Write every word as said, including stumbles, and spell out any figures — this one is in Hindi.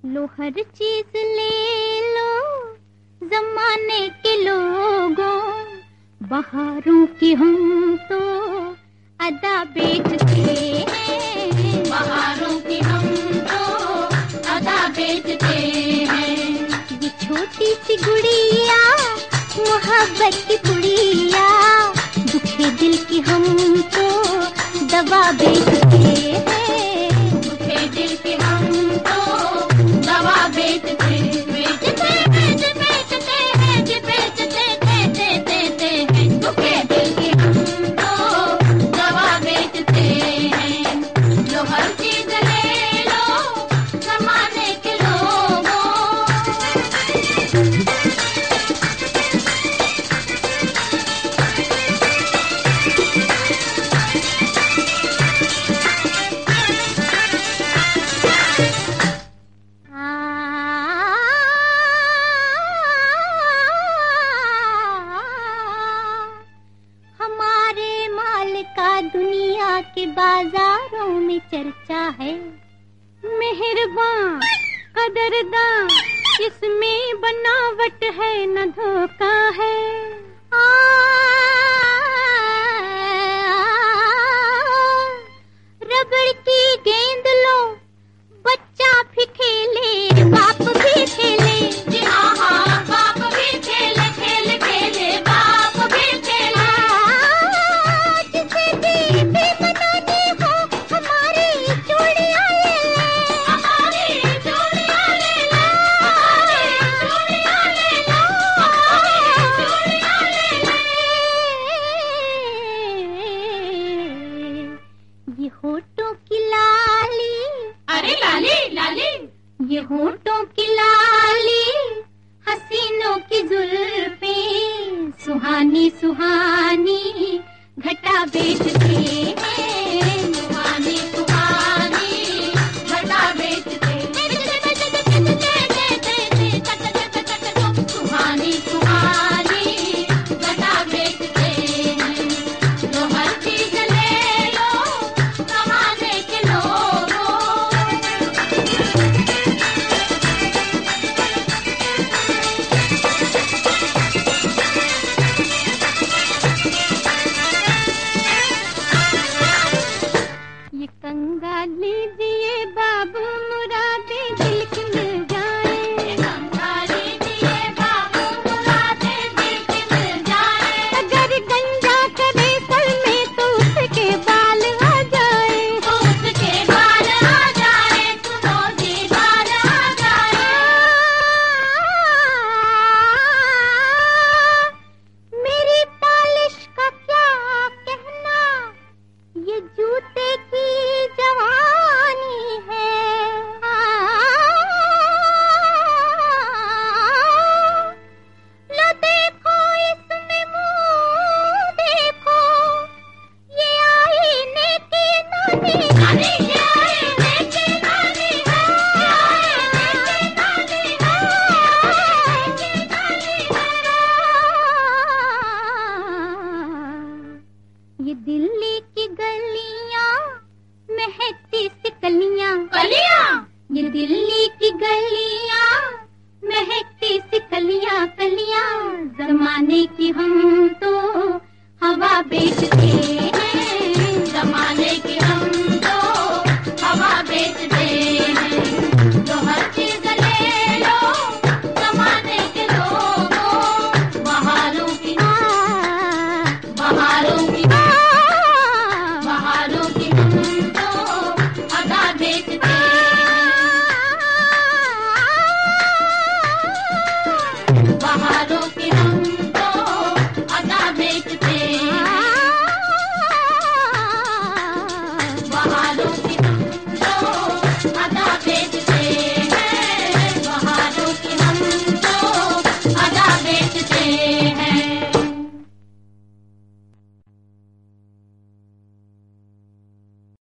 लो हर चीज ले लो जमाने के लोगों, बहारों की हम तो अदा बेचते हैं, बहारों की हम तो अदा बेचते हैं। ये छोटी सी गुड़िया मोहब्बत की गुड़िया, दुखे दिल की हम तो दवा बेचते हैं, दुखे दिल की हम तो दवा बेचते बेचते बेच बेचते हैं जी बेचते देते देते हैं, दुखे दिल की हम तो दवा बेचते हैं। लो हर चीज ले लो जमाने के लोगों, दुनिया के बाजारों में चर्चा है। मेहरबान कदरदान इसमें बनावट है न धोखा है। आ, रबड़ की गेंद लो बच्चा भी खेले बाप भी खेले, जी हाँ हाँ बाप भी खेले खेले खेले बाप भी खेले। जिसे भी बनानी हो हमारी चूड़ियां ले ले, हमारी चूड़ियां ले लो, हमारी चूड़ियां ले लो, हमारी चूड़ियां ले लो। ये होठों की लाली, अरे लाली लाली, ये होठों की लाली हसीनों की जुल्फें, सुहानी सुहानी घटा बेचते हैं, सुहानी सुहानी घटा बेचते सुहानी सुहानी घटा बेचते हैं। लो हर चीज ले लो जमाने के लोगों, ये कंगा लीजिए बाबू मुरादे दिल की मिल जाए, कंगाली दिए बाबू मुरादे दिल की मिल जाए। अगर गंजा करे सर में तो उसके बाल आ जाए, तो उसके बाल आ जाए, सुनो जी बाल आ जाए। मेरी पॉलिश का क्या कहना, ये जूते की जवानी है। लो देखो इसमें मुंह देखो, ये आईने की नानी नानी ये आईने की नानी है, ये आईने की नानी है, ये आईने की नानी है। ये दिल्ली की गलियां महकती सी कलियां, कलियां ये दिल्ली की गलियां महकती सी कलियां कलियां, जमाने की हम तो हवा बेचते हैं।